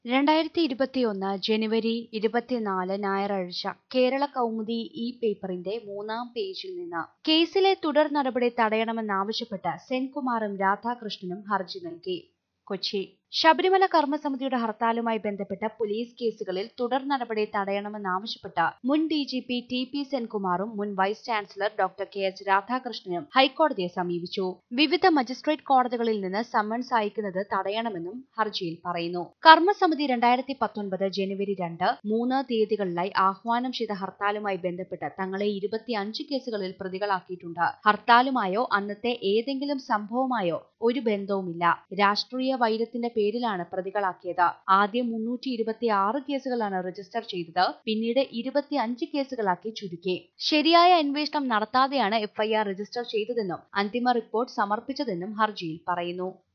2021 ജനുവരി 24 ഞായറാഴ്ച കേരള കൗമുദി ഈ പേപ്പറിന്റെ 3-ാം പേജിൽ നിന്ന് കേസിലെ തുടർ നടപടി തടയണമെന്നാവശ്യപ്പെട്ട് സെൻകുമാറും രാധാകൃഷ്ണനും ഹർജി നൽകി. കൊച്ചി ശബരിമല കർമ്മസമിതിയുടെ ഹർത്താലുമായി ബന്ധപ്പെട്ട പോലീസ് കേസുകളിൽ തുടർ നടപടി തടയണമെന്നാവശ്യപ്പെട്ട് മുൻ ഡിജിപി ടി.പി. സെൻകുമാറും മുൻ വൈസ് ചാൻസലർ ഡോക്ടർ കെ.എച്ച്. രാധാകൃഷ്ണനും ഹൈക്കോടതിയെ സമീപിച്ചു. വിവിധ മജിസ്ട്രേറ്റ് കോടതികളിൽ നിന്ന് സമ്മൺസ് അയക്കുന്നത് തടയണമെന്നും ഹർജിയിൽ പറയുന്നു. കർമ്മസമിതി 2019 ജനുവരി 2, 3 തീയതികളിലായി ആഹ്വാനം ചെയ്ത ഹർത്താലുമായി ബന്ധപ്പെട്ട് തങ്ങളെ 25 കേസുകളിൽ പ്രതികളാക്കിയിട്ടുണ്ട്. ഹർത്താലുമായോ അന്നത്തെ ഏതെങ്കിലും സംഭവമായോ ഒരു ബന്ധവുമില്ല. രാഷ്ട്രീയ വൈരത്തിന്റെ പേരിലാണ് പ്രതികളാക്കിയത്. ആദ്യം 326 കേസുകളാണ് രജിസ്റ്റർ ചെയ്തത്. പിന്നീട് 25 കേസുകളാക്കി ചുരുക്കി. ശരിയായ അന്വേഷണം നടത്താതെയാണ് എഫ്ഐആർ രജിസ്റ്റർ ചെയ്തതെന്നും അന്തിമ റിപ്പോർട്ട് സമർപ്പിച്ചതെന്നും ഹർജിയിൽ പറയുന്നു.